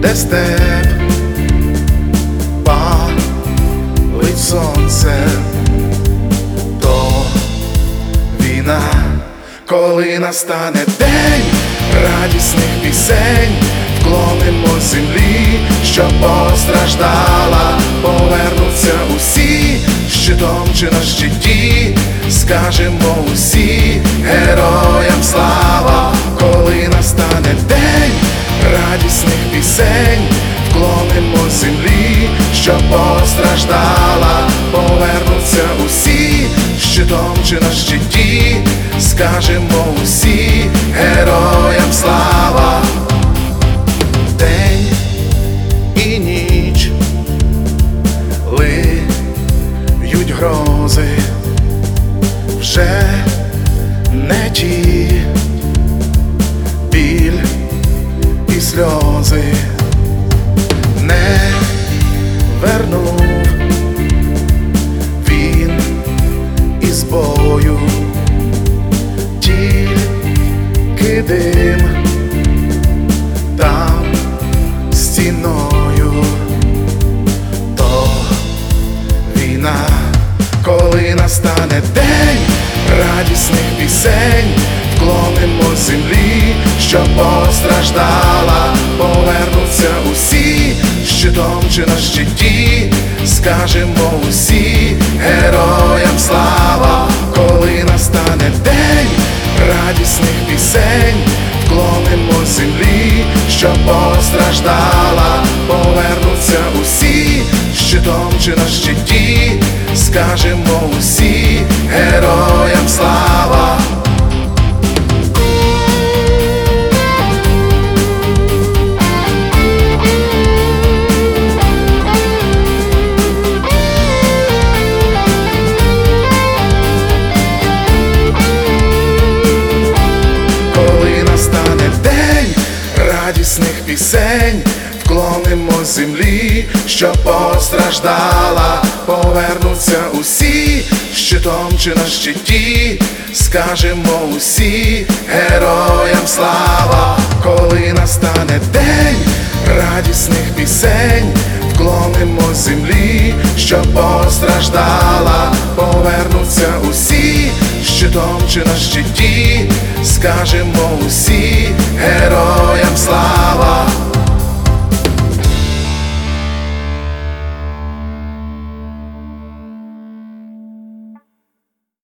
де степ палить сонце, то війна, коли настане день радісних пісень, вклонимо землі, що постраждала, повернуться усі, щитом чи на щиті, скажемо усі героям слава, коли настане день радісних пісень, вклонимо землі, що постраждала, повернуться усі, щитом чи на щиті, скажемо усі героям слава. День і ніч лиють грози, вже не ті біль і сльози, не вернув він із бою, тільки дим там стіною, то війна, коли настане день радісних пісень, вклонимо землі, що постраждала, повернуться усі, щитом чи на щиті, скажемо усі героям слава, коли настане день радісних пісень, вклонимо землі, що постраждала, повернуться усі, щитом чи на щиті, скажемо усі героям слава. Коли настане день радісних пісень, вклонимо землі, що постраждала, повернуться усі, щитом чи на щиті, скажемо усі героям слава, коли настане день радісних пісень, вклонимо землі, що постраждала, повернуться усі, щитом чи на щиті, скажемо усі героям.